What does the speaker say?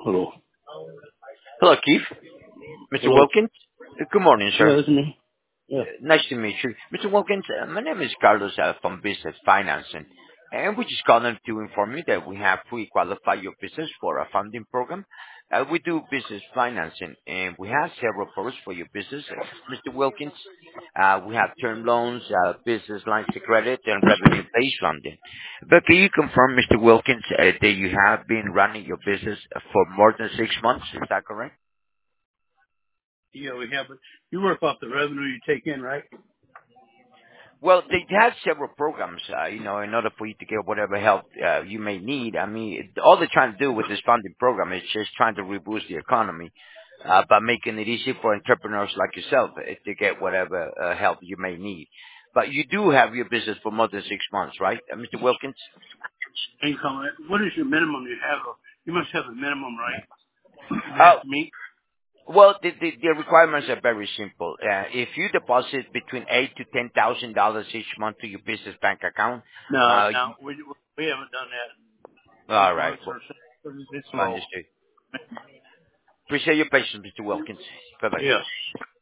Hello. Hello, Keith. Mr. Hello. Wilkins. Good morning, Yeah, sir. that's me. Yeah. Nice to meet you. Mr. Wilkins, my name is Carlos from Business Financing, and we just calling to inform you that we have pre-qualified your business for a funding program. We do business financing, and we have several products for your business. Mr. Wilkins, we have term loans, business lines of credit, and revenue-based funding. But can you confirm, Mr. Wilkins, that you have been running your business for more than 6 months? Is that correct? Yeah, we have, but you work off the revenue you take in, right? Well, they have several programs, in order for you to get whatever help you may need. I mean, all they're trying to do with this funding program is just trying to reboost the economy by making it easy for entrepreneurs like yourself to get whatever help you may need. But you do have your business for more than 6 months, right, Mr. Wilkins? Income. What is your minimum you have? You must have a minimum, right? You Uh, have to meet. well, the requirements are very simple. If you deposit between $8,000 to $10,000 each month to your business bank account, No, uh, no, we haven't done that in all 8 right, months well, or so. It's low. understood. Appreciate your patience, Mr. Wilkins. Bye-bye. Yeah.